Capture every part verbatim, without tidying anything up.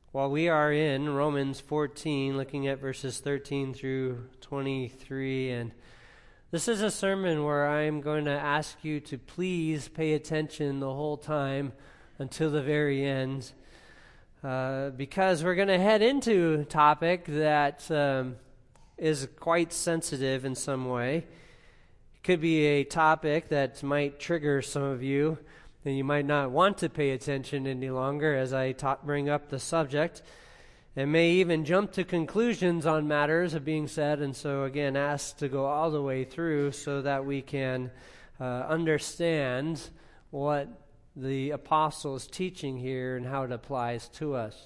Well, we are in Romans fourteen, looking at verses thirteen through twenty-three, and this is a sermon where I'm going to ask you to please pay attention the whole time until the very end, uh, because we're going to head into a topic that um, is quite sensitive in some way. It could be a topic that might trigger some of you, and you might not want to pay attention any longer as I ta- bring up the subject, and may even jump to conclusions on matters of being said, and so again ask to go all the way through so that we can uh, understand what the apostle is teaching here and how it applies to us.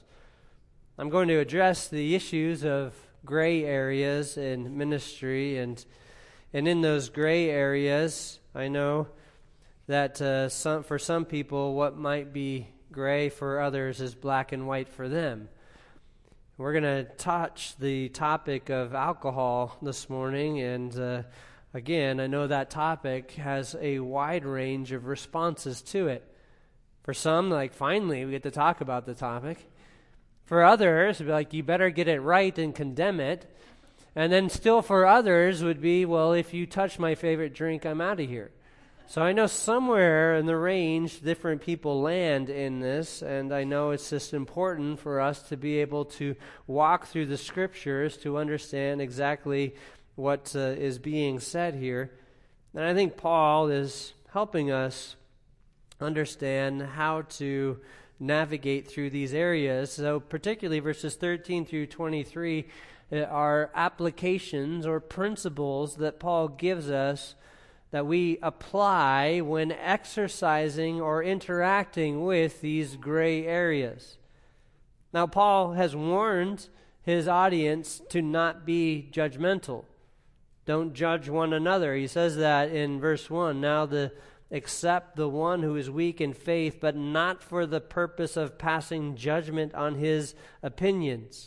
I'm going to address the issues of gray areas in ministry, and and in those gray areas, I know that uh, some, for some people, what might be gray for others is black and white for them. We're going to touch the topic of alcohol this morning, and uh, again, I know that topic has a wide range of responses to it. For some, like, finally, we get to talk about the topic. For others, it'd be like, you better get it right and condemn it. And then still for others would be, well, if you touch my favorite drink, I'm out of here. So I know somewhere in the range different people land in this, and I know it's just important for us to be able to walk through the scriptures to understand exactly what uh, is being said here. And I think Paul is helping us understand how to navigate through these areas. So particularly verses thirteen through twenty-three are applications or principles that Paul gives us that we apply when exercising or interacting with these gray areas. Now, Paul has warned his audience to not be judgmental. Don't judge one another. He says that in verse one. Now, the accept the one who is weak in faith, but not for the purpose of passing judgment on his opinions.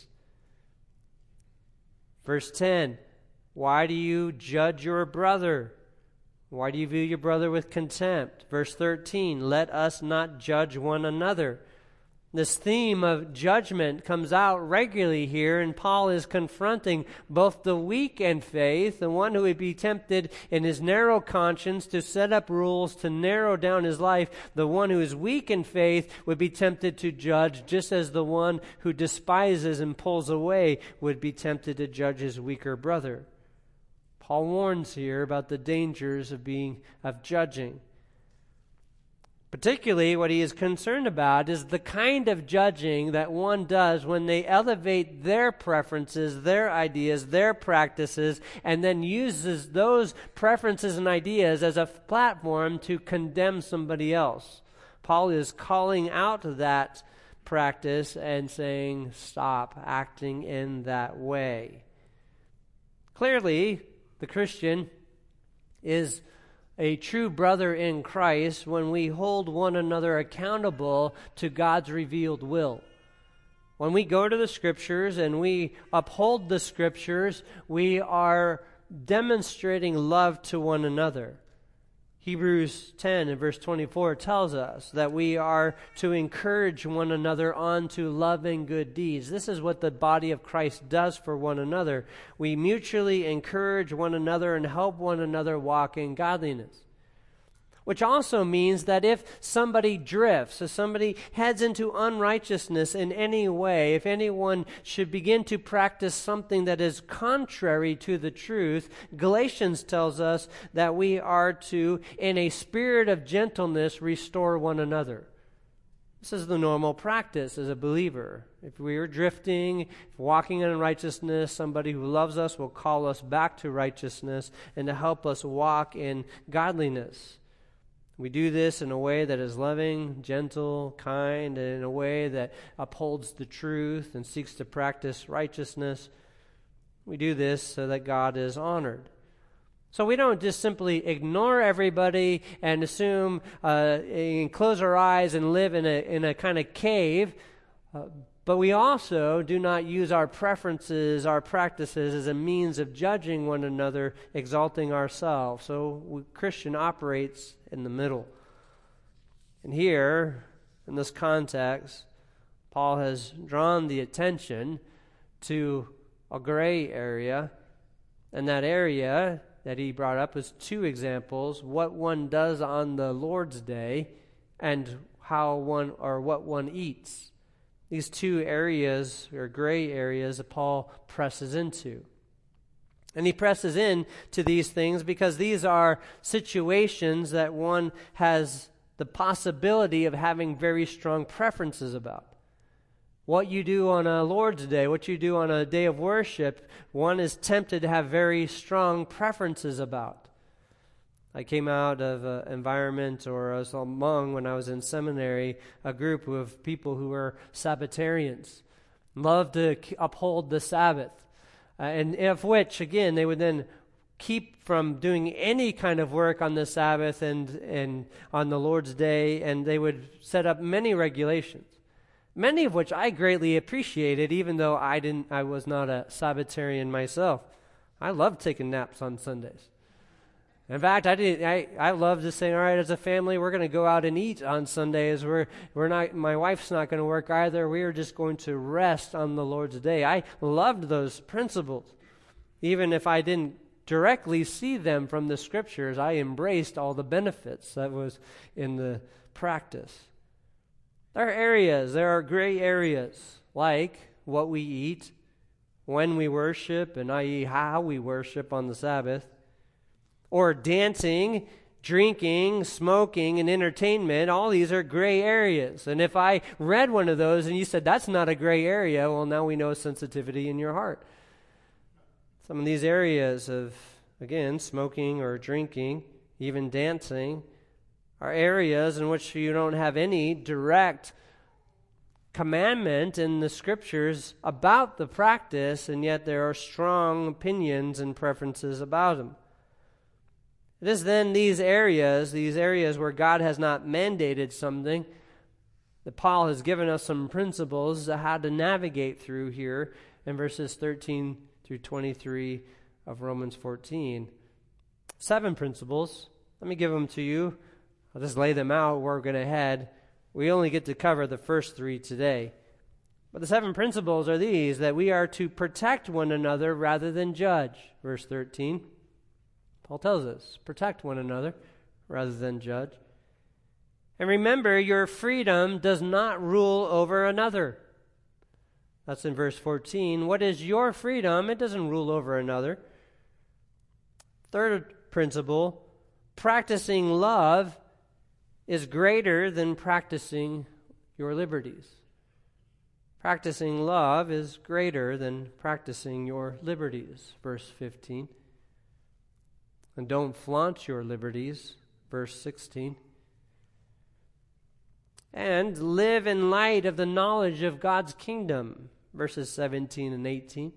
Verse ten, why do you judge your brother? Why do you view your brother with contempt? Verse thirteen, let us not judge one another. This theme of judgment comes out regularly here, and Paul is confronting both the weak in faith, the one who would be tempted in his narrow conscience to set up rules to narrow down his life. The one who is weak in faith would be tempted to judge, just as the one who despises and pulls away would be tempted to judge his weaker brother. Paul warns here about the dangers of being of judging. Particularly what he is concerned about is the kind of judging that one does when they elevate their preferences, their ideas, their practices, and then uses those preferences and ideas as a platform to condemn somebody else. Paul is calling out that practice and saying, stop acting in that way. Clearly, the Christian is a true brother in Christ when we hold one another accountable to God's revealed will. When we go to the Scriptures and we uphold the Scriptures, we are demonstrating love to one another. Hebrews ten and verse twenty-four tells us that we are to encourage one another on to love and good deeds. This is what the body of Christ does for one another. We mutually encourage one another and help one another walk in godliness. Which also means that if somebody drifts, if somebody heads into unrighteousness in any way, if anyone should begin to practice something that is contrary to the truth, Galatians tells us that we are to, in a spirit of gentleness, restore one another. This is the normal practice as a believer. If we are drifting, if walking in unrighteousness, somebody who loves us will call us back to righteousness and to help us walk in godliness. We do this in a way that is loving, gentle, kind, and in a way that upholds the truth and seeks to practice righteousness. We do this so that God is honored. So we don't just simply ignore everybody and assume, uh, and close our eyes and live in a in a kind of cave, uh, but we also do not use our preferences, our practices as a means of judging one another, exalting ourselves. So we, Christian operates in the middle. And here, in this context, Paul has drawn the attention to a gray area, and that area that he brought up was two examples: what one does on the Lord's Day and how one or what one eats. These two areas, or gray areas, that Paul presses into. And he presses in to these things because these are situations that one has the possibility of having very strong preferences about. What you do on a Lord's Day, what you do on a day of worship, one is tempted to have very strong preferences about. I came out of an environment, or I was among, when I was in seminary, a group of people who were Sabbatarians, loved to uphold the Sabbath. Uh, and of which, again, they would then keep from doing any kind of work on the Sabbath and, and on the Lord's Day, and they would set up many regulations, many of which I greatly appreciated, even though I didn't. I was not a Sabbatarian myself. I loved taking naps on Sundays. In fact, I did. I I loved just saying, all right, as a family, we're going to go out and eat on Sundays. We're we're not. My wife's not going to work either. We are just going to rest on the Lord's Day. I loved those principles, even if I didn't directly see them from the Scriptures. I embraced all the benefits that was in the practice. There are areas. There are gray areas, like what we eat, when we worship, and that is, how we worship on the Sabbath. Or dancing, drinking, smoking, and entertainment. All these are gray areas. And if I read one of those and you said, that's not a gray area, well, now we know sensitivity in your heart. Some of these areas of, again, smoking or drinking, even dancing, are areas in which you don't have any direct commandment in the Scriptures about the practice, and yet there are strong opinions and preferences about them. It is then these areas, these areas where God has not mandated something, that Paul has given us some principles how to navigate through here in verses thirteen through twenty-three of Romans fourteen. Seven principles. Let me give them to you. I'll just lay them out where we're going to head. We only get to cover the first three today. But the seven principles are these: that we are to protect one another rather than judge. Verse thirteen. Paul tells us, protect one another rather than judge. And remember, your freedom does not rule over another. That's in verse fourteen. What is your freedom? It doesn't rule over another. Third principle, practicing love is greater than practicing your liberties. Practicing love is greater than practicing your liberties. Verse fifteen. And don't flaunt your liberties, verse sixteen. And live in light of the knowledge of God's kingdom, verses seventeen and eighteen.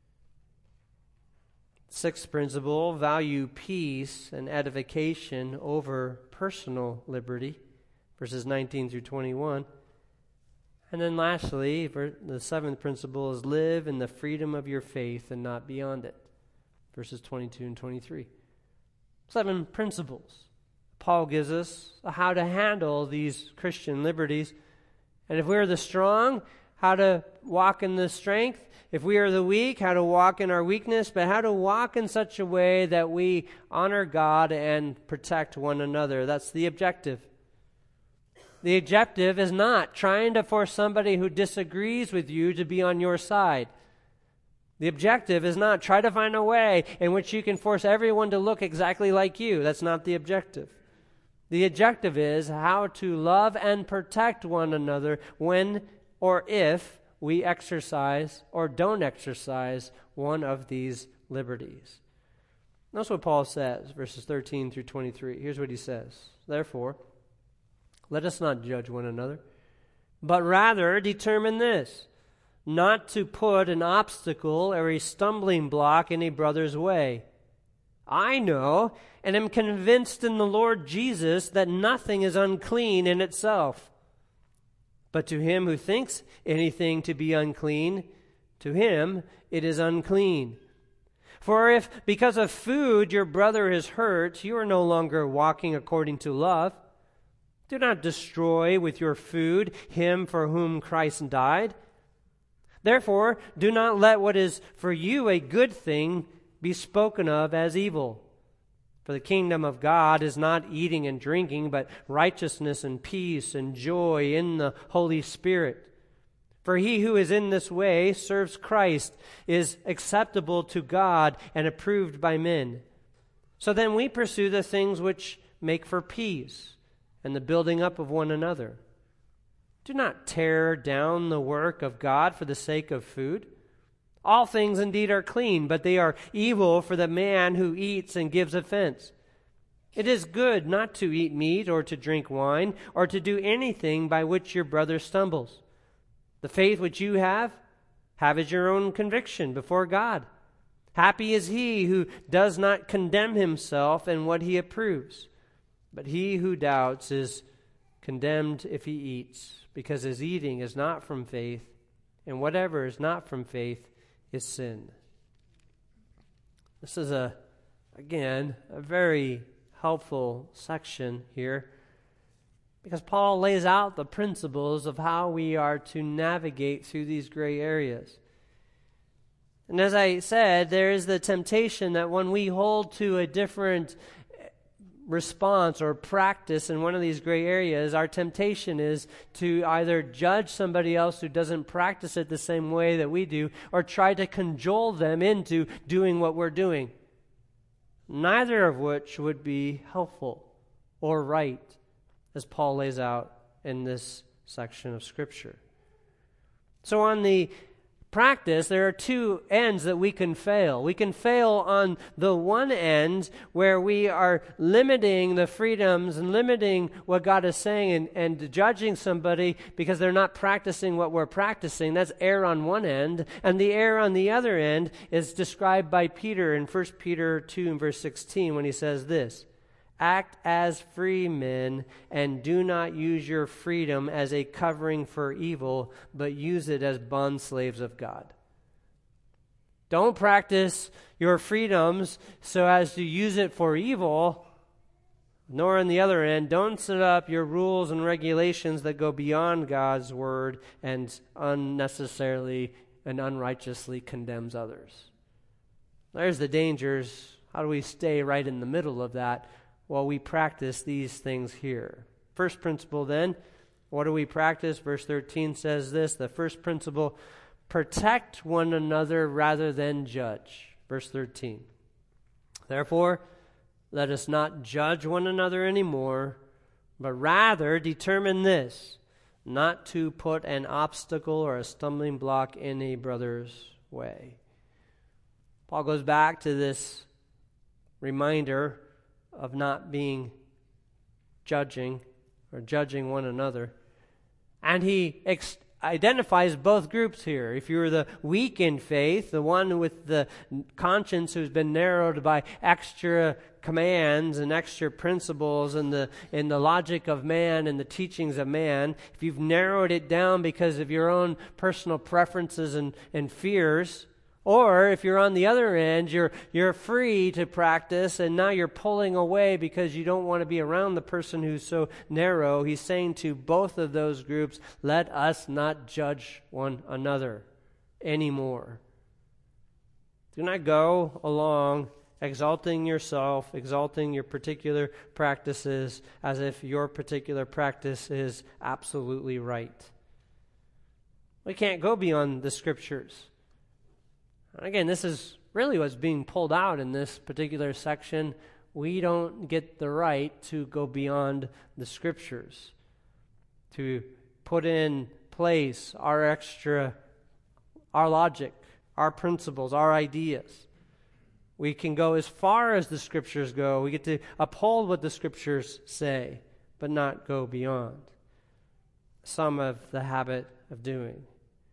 Sixth principle, value peace and edification over personal liberty, verses nineteen through twenty-one. And then lastly, the seventh principle is live in the freedom of your faith and not beyond it, verses twenty-two and twenty-three. Seven principles. Paul gives us how to handle these Christian liberties. And if we're the strong, how to walk in the strength. If we are the weak, how to walk in our weakness. But how to walk in such a way that we honor God and protect one another. That's the objective. The objective is not trying to force somebody who disagrees with you to be on your side. The objective is not try to find a way in which you can force everyone to look exactly like you. That's not the objective. The objective is how to love and protect one another when or if we exercise or don't exercise one of these liberties. That's what Paul says, verses thirteen through twenty-three. Here's what he says. Therefore, let us not judge one another, but rather determine this: not to put an obstacle or a stumbling block in a brother's way. I know and am convinced in the Lord Jesus that nothing is unclean in itself. But to him who thinks anything to be unclean, to him it is unclean. For if because of food your brother is hurt, you are no longer walking according to love. Do not destroy with your food him for whom Christ died. Therefore, do not let what is for you a good thing be spoken of as evil. For the kingdom of God is not eating and drinking, but righteousness and peace and joy in the Holy Spirit. For he who is in this way serves Christ, is acceptable to God and approved by men. So then we pursue the things which make for peace and the building up of one another. Do not tear down the work of God for the sake of food. All things indeed are clean, but they are evil for the man who eats and gives offense. It is good not to eat meat or to drink wine or to do anything by which your brother stumbles. The faith which you have, have as your own conviction before God. Happy is he who does not condemn himself in what he approves. But he who doubts is condemned if he eats, because his eating is not from faith, and whatever is not from faith is sin. This is, a, again, a very helpful section here, because Paul lays out the principles of how we are to navigate through these gray areas. And as I said, there is the temptation that when we hold to a different response or practice in one of these gray areas, our temptation is to either judge somebody else who doesn't practice it the same way that we do, or try to cajole them into doing what we're doing. Neither of which would be helpful or right, as Paul lays out in this section of Scripture. So on the practice, there are two ends that we can fail. We can fail on the one end where we are limiting the freedoms and limiting what God is saying and, and judging somebody because they're not practicing what we're practicing. That's error on one end. And the error on the other end is described by Peter in First Peter two and verse sixteen when he says this: act as free men, and do not use your freedom as a covering for evil, but use it as bondslaves of God. Don't practice your freedoms so as to use it for evil, nor on the other end, don't set up your rules and regulations that go beyond God's word and unnecessarily and unrighteously condemns others. There's the dangers. How do we stay right in the middle of that? Well, we practice these things here. First principle then, what do we practice? Verse thirteen says this, the first principle, protect one another rather than judge. Verse thirteen, therefore, let us not judge one another anymore, but rather determine this, not to put an obstacle or a stumbling block in a brother's way. Paul goes back to this reminder of not being judging or judging one another. And he ex- identifies both groups here. If you're the weak in faith, the one with the conscience who's been narrowed by extra commands and extra principles and the in the logic of man and the teachings of man, if you've narrowed it down because of your own personal preferences and, and fears, or if you're on the other end, you're you're free to practice, and now you're pulling away because you don't want to be around the person who's so narrow. He's saying to both of those groups, let us not judge one another anymore. Do not go along exalting yourself, exalting your particular practices as if your particular practice is absolutely right. We can't go beyond the Scriptures. Again, this is really what's being pulled out in this particular section. We don't get the right to go beyond the Scriptures, to put in place our extra, our logic, our principles, our ideas. We can go as far as the Scriptures go. We get to uphold what the Scriptures say, but not go beyond. Some of the habit of doing.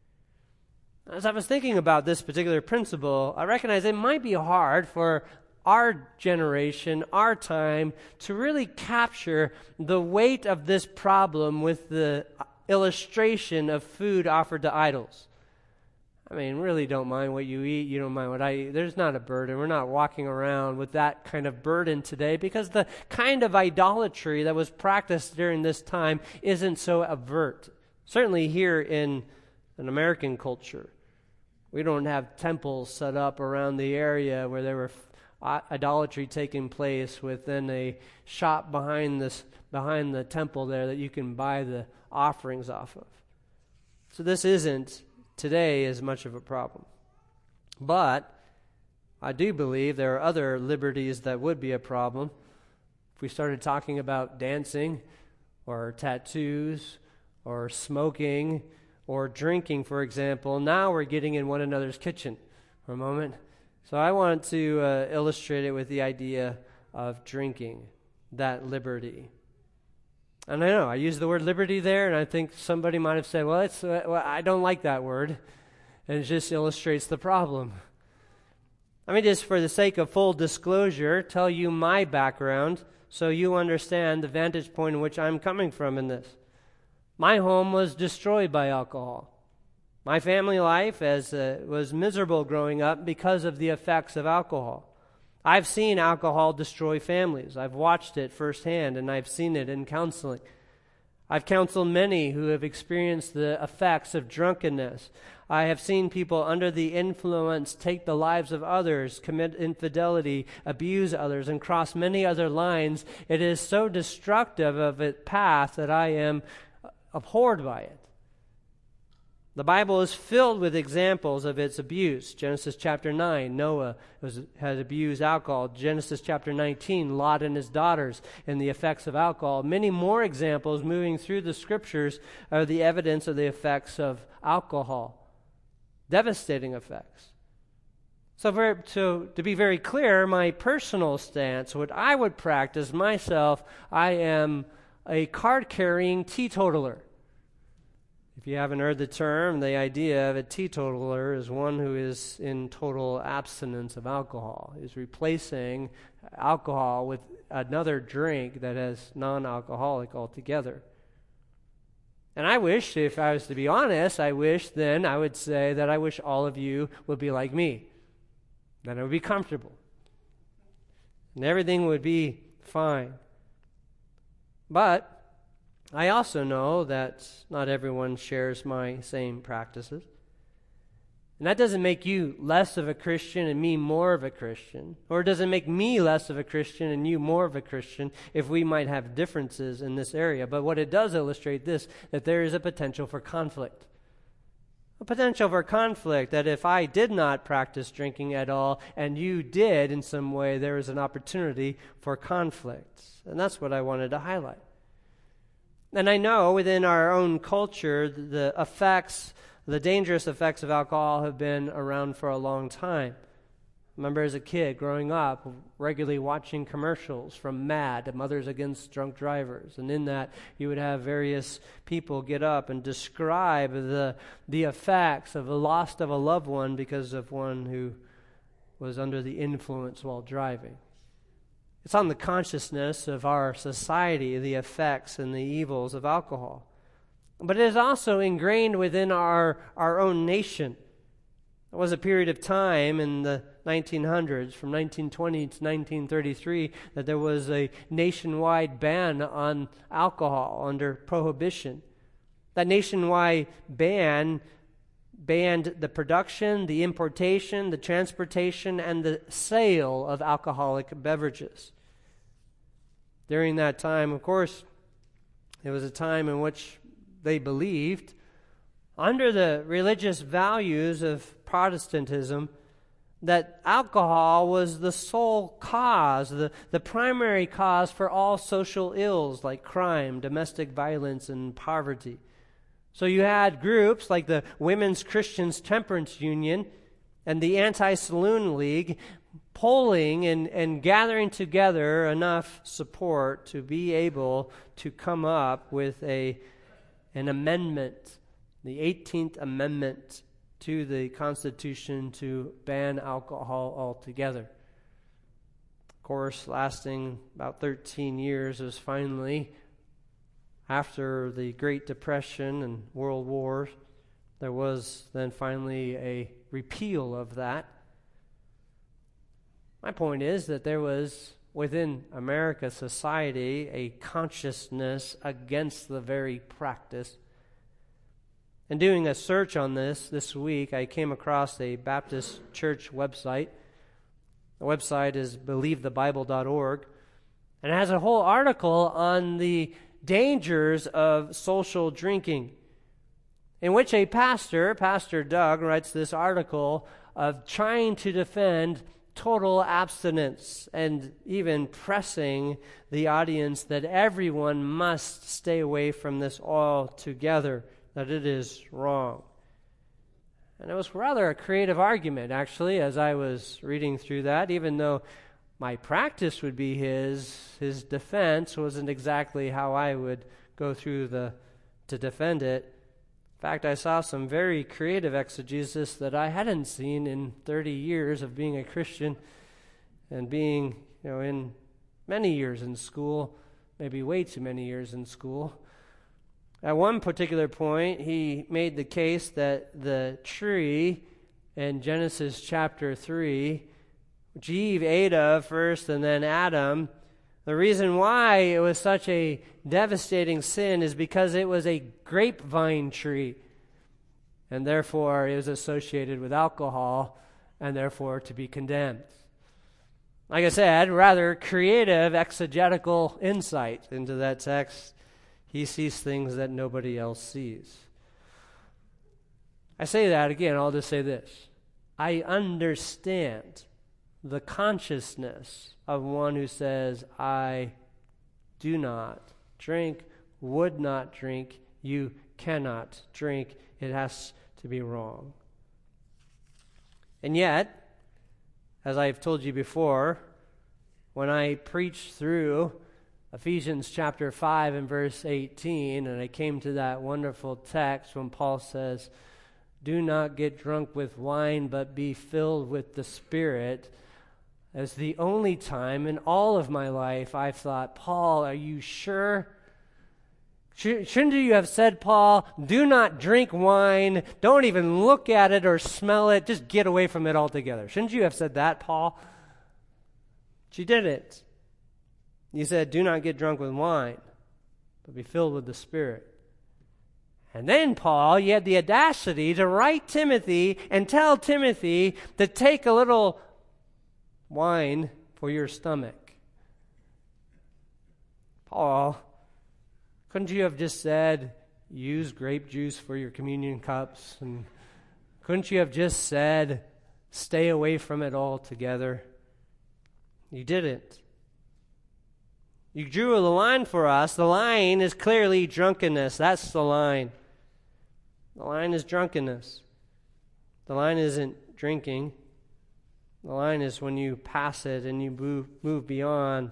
As I was thinking about this particular principle, I recognize it might be hard for our generation, our time, to really capture the weight of this problem with the illustration of food offered to idols. I mean, really don't mind what you eat. You don't mind what I eat. There's not a burden. We're not walking around with that kind of burden today because the kind of idolatry that was practiced during this time isn't so overt. Certainly here in an American culture, we don't have temples set up around the area where there were idolatry taking place within a shop behind this behind the temple there that you can buy the offerings off of. So this isn't today as much of a problem. But I do believe there are other liberties that would be a problem. If we started talking about dancing or tattoos or smoking or drinking, for example, now we're getting in one another's kitchen for a moment. So I want to uh, illustrate it with the idea of drinking, that liberty. And I know, I use the word liberty there, and I think somebody might have said, well, it's, uh, well, I don't like that word, and it just illustrates the problem. Let me just, for the sake of full disclosure, tell you my background so you understand the vantage point in which I'm coming from in this. My home was destroyed by alcohol. My family life as uh, was miserable growing up because of the effects of alcohol. I've seen alcohol destroy families. I've watched it firsthand, and I've seen it in counseling. I've counseled many who have experienced the effects of drunkenness. I have seen people under the influence take the lives of others, commit infidelity, abuse others, and cross many other lines. It is so destructive of its path that I am abhorred by it. The Bible is filled with examples of its abuse. Genesis chapter nine, Noah was, had abused alcohol. Genesis chapter nineteen, Lot and his daughters and the effects of alcohol. Many more examples moving through the scriptures are the evidence of the effects of alcohol. Devastating effects. So for, to, to be very clear, my personal stance, what I would practice myself, I am a card-carrying teetotaler. If you haven't heard the term, the idea of a teetotaler is one who is in total abstinence of alcohol. Is replacing alcohol with another drink that is non-alcoholic altogether. And I wish, if I was to be honest, I wish then I would say that I wish all of you would be like me. Then it would be comfortable. And everything would be fine. But I also know that not everyone shares my same practices. And that doesn't make you less of a Christian and me more of a Christian. Or it doesn't make me less of a Christian and you more of a Christian if we might have differences in this area. But what it does illustrate this, that there is a potential for conflict. A potential for conflict that if I did not practice drinking at all and you did in some way, there is an opportunity for conflict. And that's what I wanted to highlight. And I know within our own culture, the effects, the dangerous effects of alcohol have been around for a long time. I remember as a kid growing up, regularly watching commercials from MAD, Mothers Against Drunk Drivers. And in that, you would have various people get up and describe the, the effects of the loss of a loved one because of one who was under the influence while driving. It's on the consciousness of our society, the effects and the evils of alcohol. But it is also ingrained within our, our own nation. There was a period of time in the nineteen hundreds, from nineteen twenty to nineteen thirty-three, that there was a nationwide ban on alcohol under prohibition. That nationwide ban banned the production, the importation, the transportation, and the sale of alcoholic beverages. During that time, of course, it was a time in which they believed, under the religious values of Protestantism, that alcohol was the sole cause, the, the primary cause for all social ills like crime, domestic violence, and poverty. So you had groups like the Women's Christian Temperance Union and the Anti-Saloon League polling and, and gathering together enough support to be able to come up with a an amendment, the eighteenth Amendment to the Constitution to ban alcohol altogether. Of course, lasting about thirteen years, was finally, after the Great Depression and World War, there was then finally a repeal of that. My point is that there was within America society a consciousness against the very practice. In doing a search on this this week, I came across a Baptist church website. The website is believe the bible dot org, and it has a whole article on the dangers of social drinking, in which a pastor, Pastor Doug, writes this article of trying to defend total abstinence and even pressing the audience that everyone must stay away from this altogether, that it is wrong. And it was rather a creative argument, actually, as I was reading through that, even though my practice would be his, his defense wasn't exactly how I would go through the to defend it. In fact, I saw some very creative exegesis that I hadn't seen in thirty years of being a Christian and being, you know, in many years in school, maybe way too many years in school. At one particular point, he made the case that the tree in Genesis chapter three, which Eve ate of first and then Adam, the reason why it was such a devastating sin is because it was a grapevine tree, and therefore it was associated with alcohol, and therefore to be condemned. Like I said, rather creative exegetical insight into that text. He sees things that nobody else sees. I say that again, I'll just say this. I understand the consciousness of one who says, I do not drink, would not drink, you cannot drink. It has to be wrong. And yet, as I've told you before, when I preached through Ephesians chapter five and verse eighteen, and I came to that wonderful text when Paul says, do not get drunk with wine, but be filled with the Spirit, as the only time in all of my life I've thought, Paul, are you sure? Shouldn't you have said, Paul, do not drink wine, don't even look at it or smell it, just get away from it altogether. Shouldn't you have said that, Paul? But you didn't. You said, do not get drunk with wine, but be filled with the Spirit. And then, Paul, you had the audacity to write Timothy and tell Timothy to take a little wine for your stomach. Paul, couldn't you have just said, use grape juice for your communion cups? And couldn't you have just said, stay away from it altogether? You didn't. You drew the line for us. The line is clearly drunkenness. That's the line. The line is drunkenness. The line isn't drinking. The line is when you pass it and you move, move beyond.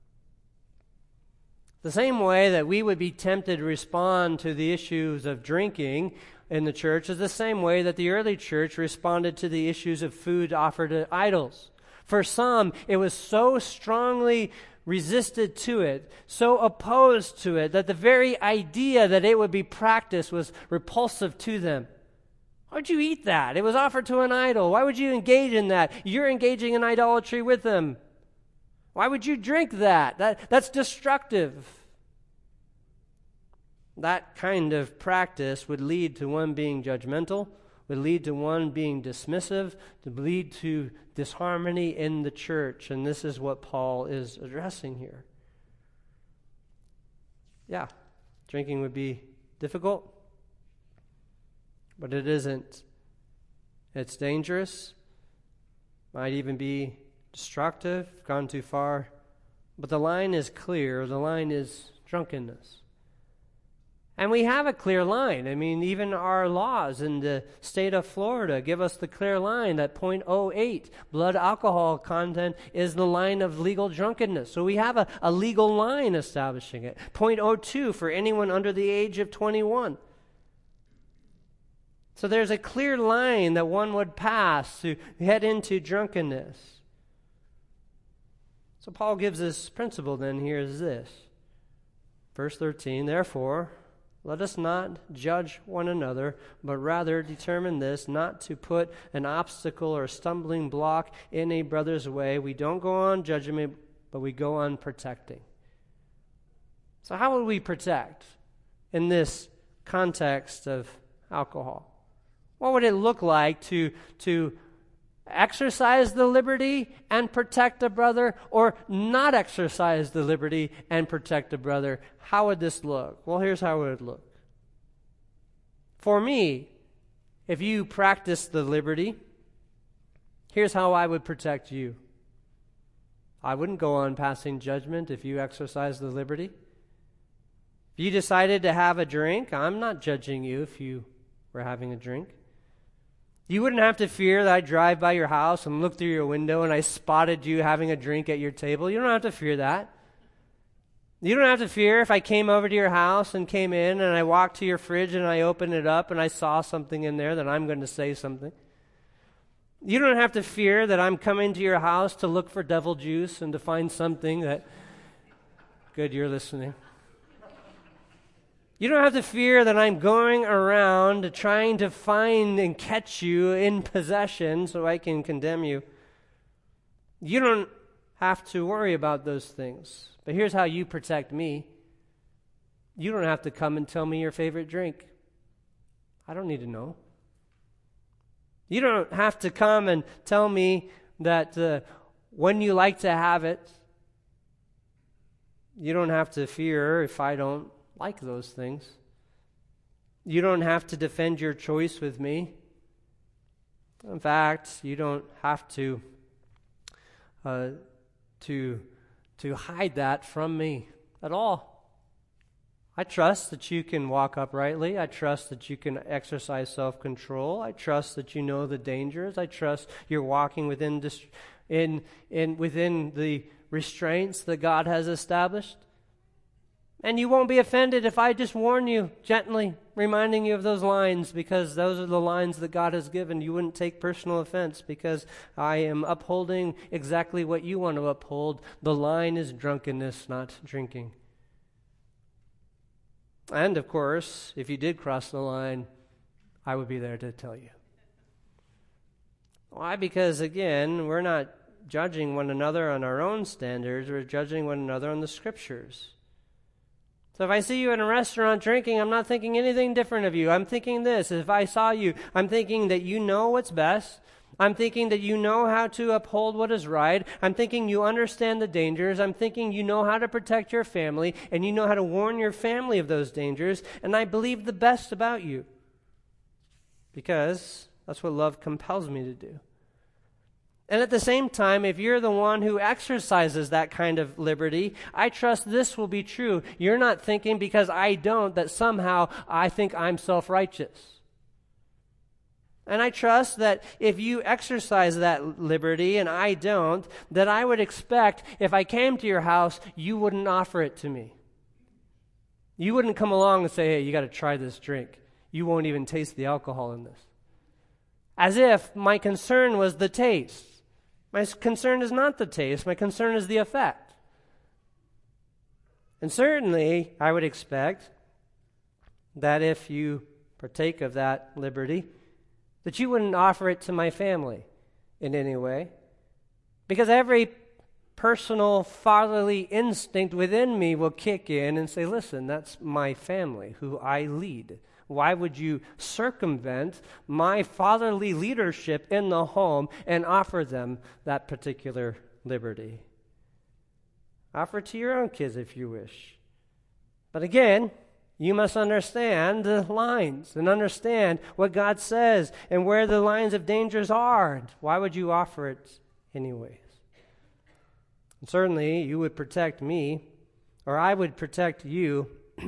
The same way that we would be tempted to respond to the issues of drinking in the church is the same way that the early church responded to the issues of food offered to idols. For some, it was so strongly resisted to it, so opposed to it, that the very idea that it would be practiced was repulsive to them. Why would you eat that? It was offered to an idol. Why would you engage in that? You're engaging in idolatry with them. Why would you drink that? That that's destructive. That kind of practice would lead to one being judgmental, would lead to one being dismissive, to lead to disharmony in the church. And this is what Paul is addressing here. Yeah, drinking would be difficult, but it isn't. It's dangerous, might even be destructive, gone too far. But the line is clear. The line is drunkenness. And we have a clear line. I mean, even our laws in the state of Florida give us the clear line that point oh eight blood alcohol content is the line of legal drunkenness. So we have a, a legal line establishing it. point oh two for anyone under the age of twenty-one. So there's a clear line that one would pass to head into drunkenness. So Paul gives this principle then here is this. Verse thirteen, therefore, Let us not judge one another, but rather determine this, not to put an obstacle or stumbling block in a brother's way. We don't go on judgment, but we go on protecting. So how would we protect in this context of alcohol? What would it look like to, to exercise the liberty and protect a brother, or not exercise the liberty and protect a brother? How would this look? Well, here's how it would look. For me, if you practice the liberty, here's how I would protect you. I wouldn't go on passing judgment if you exercise the liberty. If you decided to have a drink, I'm not judging you if you were having a drink. You wouldn't have to fear that I drive by your house and look through your window and I spotted you having a drink at your table. You don't have to fear that. You don't have to fear if I came over to your house and came in and I walked to your fridge and I opened it up and I saw something in there that I'm going to say something. You don't have to fear that I'm coming to your house to look for devil juice and to find something that... Good, you're listening. You don't have to fear that I'm going around trying to find and catch you in possession so I can condemn you. You don't have to worry about those things. But here's how you protect me. You don't have to come and tell me your favorite drink. I don't need to know. You don't have to come and tell me that uh, when you like to have it. You don't have to fear if I don't like those things. You don't have to defend your choice with me. In fact, you don't have to uh, to to hide that from me at all. I trust that you can walk uprightly. I trust that you can exercise self-control. I trust that you know the dangers. I trust you're walking within dis- in in within the restraints that God has established. And you won't be offended if I just warn you gently, reminding you of those lines, because those are the lines that God has given. You wouldn't take personal offense because I am upholding exactly what you want to uphold. The line is drunkenness, not drinking. And, of course, if you did cross the line, I would be there to tell you. Why? Because, again, we're not judging one another on our own standards. We're judging one another on the Scriptures. So if I see you in a restaurant drinking, I'm not thinking anything different of you. I'm thinking this. If I saw you, I'm thinking that you know what's best. I'm thinking that you know how to uphold what is right. I'm thinking you understand the dangers. I'm thinking you know how to protect your family, and you know how to warn your family of those dangers. And I believe the best about you, because that's what love compels me to do. And at the same time, if you're the one who exercises that kind of liberty, I trust this will be true. You're not thinking because I don't that somehow I think I'm self-righteous. And I trust that if you exercise that liberty and I don't, that I would expect if I came to your house, you wouldn't offer it to me. You wouldn't come along and say, hey, you got to try this drink. You won't even taste the alcohol in this. As if my concern was the taste. My concern is not the taste. My concern is the effect. And certainly, I would expect that if you partake of that liberty, that you wouldn't offer it to my family in any way. Because every personal fatherly instinct within me will kick in and say, listen, that's my family who I lead. Why would you circumvent my fatherly leadership in the home and offer them that particular liberty? Offer it to your own kids if you wish. But again, you must understand the lines and understand what God says and where the lines of dangers are. Why would you offer it anyways? And certainly, you would protect me, or I would protect you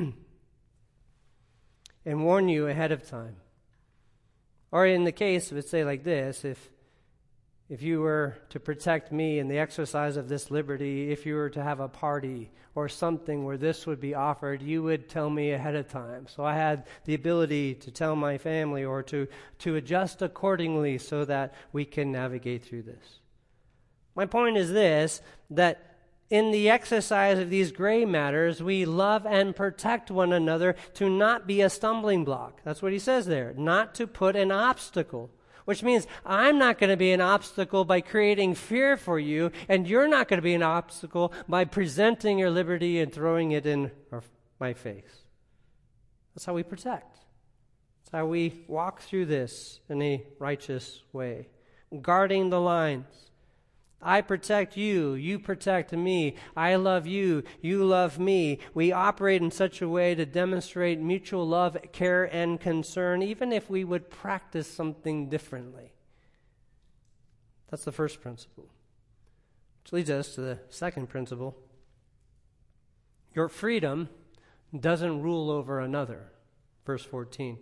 and warn you ahead of time. Or in the case, let's say like this, if if you were to protect me in the exercise of this liberty, if you were to have a party or something where this would be offered, you would tell me ahead of time. So I had the ability to tell my family or to, to adjust accordingly so that we can navigate through this. My point is this, that in the exercise of these gray matters, we love and protect one another to not be a stumbling block. That's what he says there, not to put an obstacle, which means I'm not going to be an obstacle by creating fear for you, and you're not going to be an obstacle by presenting your liberty and throwing it in my face. That's how we protect. That's how we walk through this in a righteous way, guarding the lines. I protect you, you protect me. I love you, you love me. We operate in such a way to demonstrate mutual love, care, and concern, even if we would practice something differently. That's the first principle. Which leads us to the second principle. Your freedom doesn't rule over another. Verse fourteen.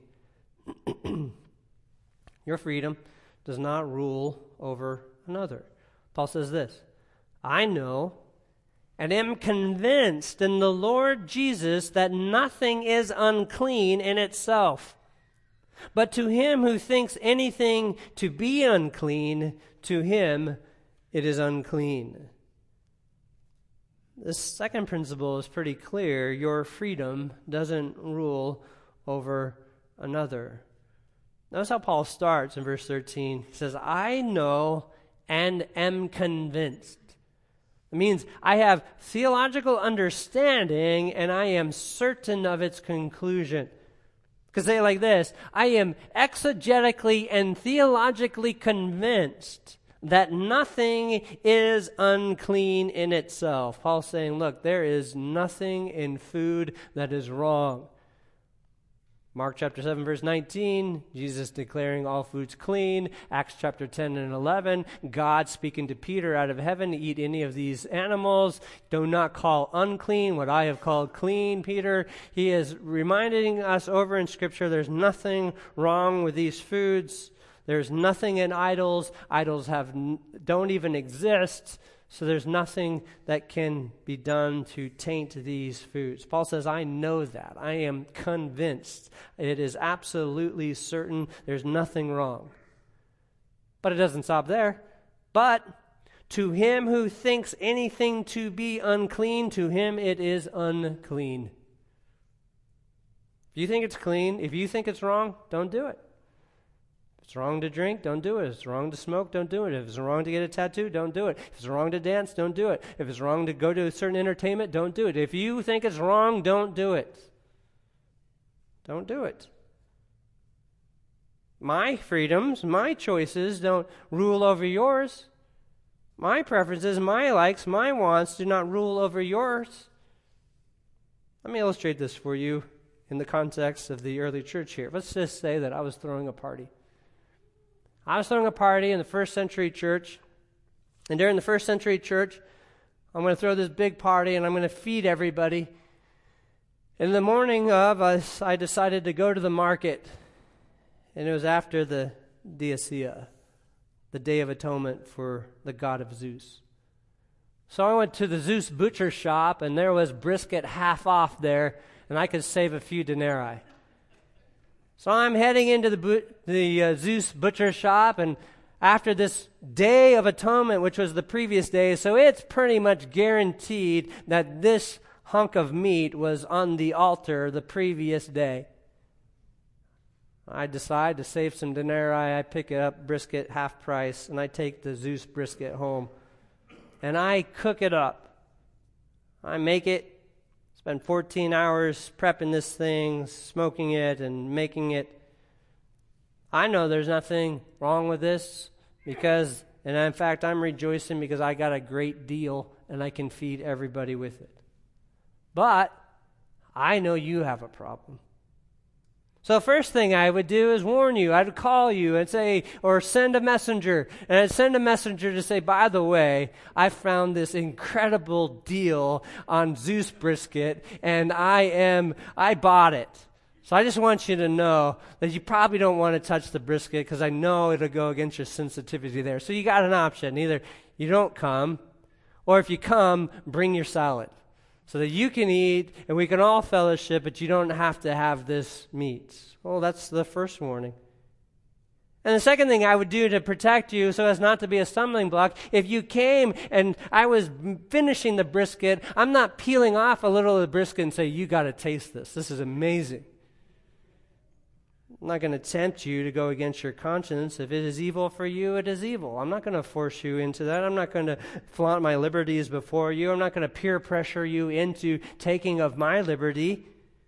Your freedom does not rule over another. Paul says this, I know and am convinced in the Lord Jesus that nothing is unclean in itself. But to him who thinks anything to be unclean, to him it is unclean. This second principle is pretty clear. Your freedom doesn't rule over another. Notice how Paul starts in verse thirteen. He says, I know and am convinced. It means I have theological understanding and I am certain of its conclusion. Because say it like this, I am exegetically and theologically convinced that nothing is unclean in itself. Paul's saying, look, there is nothing in food that is wrong. Mark chapter seven, verse nineteen, Jesus declaring all foods clean. Acts chapter ten and eleven, God speaking to Peter out of heaven, eat any of these animals. Do not call unclean what I have called clean, Peter. He is reminding us over in Scripture there's nothing wrong with these foods. There's nothing in idols. Idols have don't even exist. So there's nothing that can be done to taint these foods. Paul says, I know that. I am convinced. It is absolutely certain there's nothing wrong. But it doesn't stop there. But to him who thinks anything to be unclean, to him it is unclean. If you think it's clean, if you think it's wrong, don't do it. If it's wrong to drink, don't do it. If it's wrong to smoke, don't do it. If it's wrong to get a tattoo, don't do it. If it's wrong to dance, don't do it. If it's wrong to go to a certain entertainment, don't do it. If you think it's wrong, don't do it. Don't do it. My freedoms, my choices don't rule over yours. My preferences, my likes, my wants do not rule over yours. Let me illustrate this for you in the context of the early church here. Let's just say that I was throwing a party. I was throwing a party in the first century church, and during the first century church, I'm going to throw this big party, and I'm going to feed everybody. In the morning of us, I decided to go to the market, and it was after the Diasia, the Day of Atonement for the god of Zeus. So I went to the Zeus butcher shop, and there was brisket half off there, and I could save a few denarii. So I'm heading into the but- the uh, Zeus butcher shop, and after this Day of Atonement, which was the previous day, so it's pretty much guaranteed that this hunk of meat was on the altar the previous day. I decide to save some denarii. I pick it up, brisket, half price, and I take the Zeus brisket home. And I cook it up. I make it. Spend fourteen hours prepping this thing, smoking it, and making it. I know there's nothing wrong with this because, and in fact, I'm rejoicing because I got a great deal and I can feed everybody with it. But I know you have a problem. So first thing I would do is warn you. I'd call you and say, or send a messenger. And I'd send a messenger to say, by the way, I found this incredible deal on Zeus brisket, and I am, I bought it. So I just want you to know that you probably don't want to touch the brisket because I know it'll go against your sensitivity there. So you got an option. Either you don't come, or if you come, bring your salad. So that you can eat and we can all fellowship, but you don't have to have this meat. Well, that's the first warning. And the second thing I would do to protect you so as not to be a stumbling block, if you came and I was finishing the brisket, I'm not peeling off a little of the brisket and say, you got to taste this. This is amazing. I'm not going to tempt you to go against your conscience. If it is evil for you, it is evil. I'm not going to force you into that. I'm not going to flaunt my liberties before you. I'm not going to peer pressure you into taking of my liberty.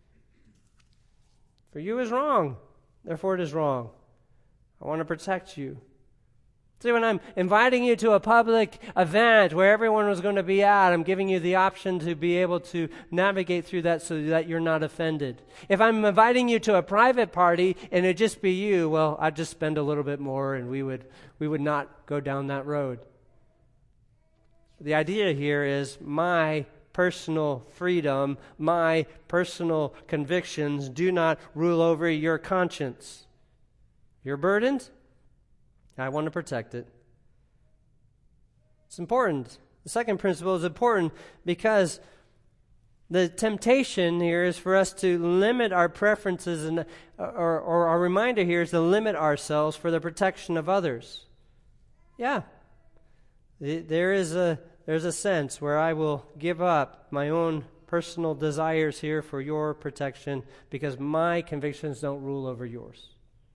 For you is wrong. Therefore, it is wrong. I want to protect you. See, when I'm inviting you to a public event where everyone was going to be at, I'm giving you the option to be able to navigate through that so that you're not offended. If I'm inviting you to a private party and it'd just be you, well, I'd just spend a little bit more and we would we would not go down that road. The idea here is my personal freedom, my personal convictions do not rule over your conscience. You're burdened? I want to protect it. It's important. The second principle is important because the temptation here is for us to limit our preferences, and or, or our reminder here is to limit ourselves for the protection of others. Yeah, there is a there's a sense where I will give up my own personal desires here for your protection because my convictions don't rule over yours.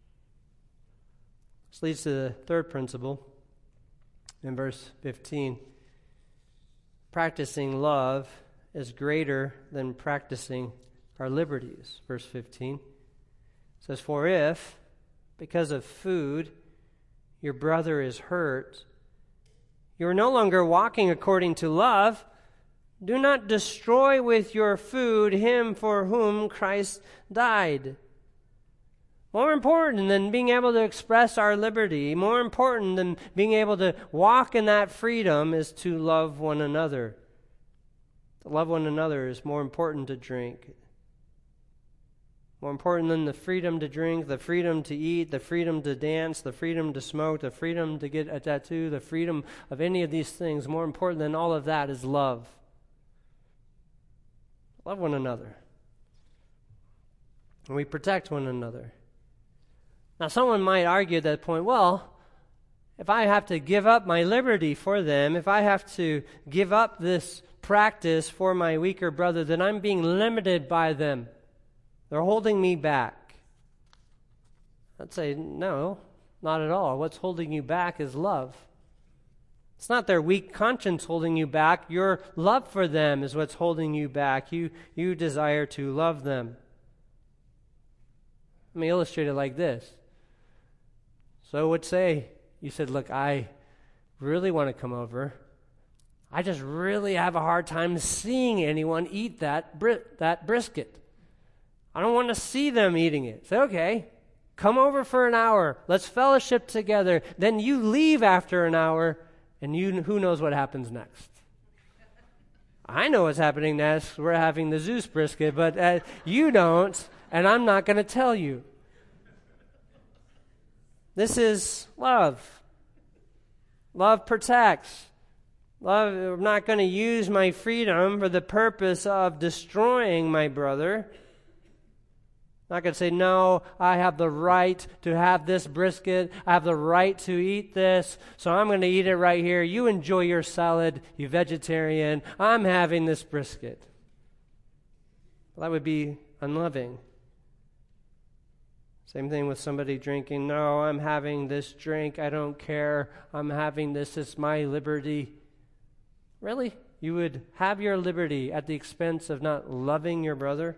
This leads to the third principle in verse fifteen. Practicing love is greater than practicing our liberties. Verse fifteen it says, for if, because of food, your brother is hurt, you are no longer walking according to love, do not destroy with your food him for whom Christ died. More important than being able to express our liberty, more important than being able to walk in that freedom is to love one another. To love one another is more important to drink. More important than the freedom to drink, the freedom to eat, the freedom to dance, the freedom to smoke, the freedom to get a tattoo, the freedom of any of these things. More important than all of that is love. Love one another. And we protect one another. Now, someone might argue at that point, well, if I have to give up my liberty for them, if I have to give up this practice for my weaker brother, then I'm being limited by them. They're holding me back. I'd say, no, not at all. What's holding you back is love. It's not their weak conscience holding you back. Your love for them is what's holding you back. You, you desire to love them. Let me illustrate it like this. So I would say, you said, look, I really want to come over. I just really have a hard time seeing anyone eat that bri- that brisket. I don't want to see them eating it. Say, okay, come over for an hour. Let's fellowship together. Then you leave after an hour, and you who knows what happens next. I know what's happening next. We're having the Zeus brisket, but uh, you don't, and I'm not going to tell you. This is love. Love protects. Love, I'm not going to use my freedom for the purpose of destroying my brother. I'm not going to say, no, I have the right to have this brisket. I have the right to eat this, so I'm going to eat it right here. You enjoy your salad, you vegetarian. I'm having this brisket. Well, that would be unloving. Same thing with somebody drinking. No, I'm having this drink. I don't care. I'm having this. It's my liberty. Really? You would have your liberty at the expense of not loving your brother?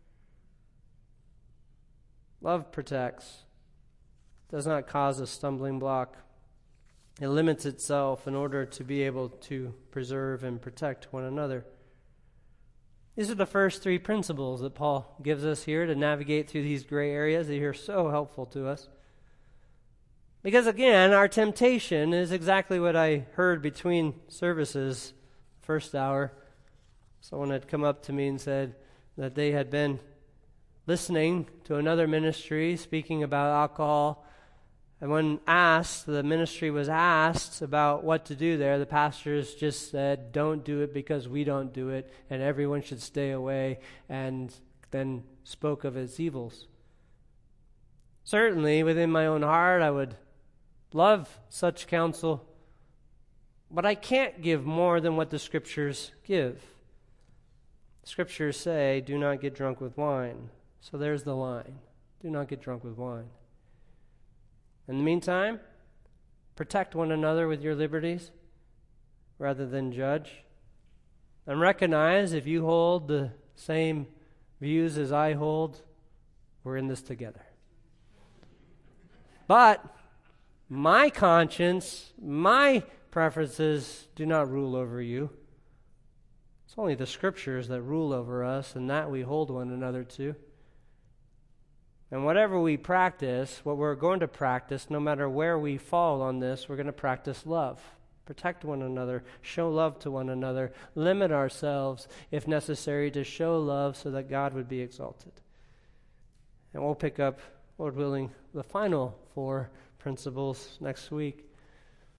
Love protects. Does not cause a stumbling block. It limits itself in order to be able to preserve and protect one another. These are the first three principles that Paul gives us here to navigate through these gray areas that are so helpful to us. Because again, our temptation is exactly what I heard between services, first hour. Someone had come up to me and said that they had been listening to another ministry speaking about alcohol. And when asked, the ministry was asked about what to do there, the pastors just said, don't do it because we don't do it, and everyone should stay away, and then spoke of its evils. Certainly, within my own heart, I would love such counsel, but I can't give more than what the Scriptures give. Scriptures say, do not get drunk with wine. So there's the line. Do not get drunk with wine. In the meantime, protect one another with your liberties rather than judge. And recognize if you hold the same views as I hold, we're in this together. But my conscience, my preferences do not rule over you. It's only the Scriptures that rule over us, and that we hold one another to. And whatever we practice, what we're going to practice, no matter where we fall on this, we're going to practice love. Protect one another, show love to one another, limit ourselves, if necessary, to show love so that God would be exalted. And we'll pick up, Lord willing, the final four principles next week.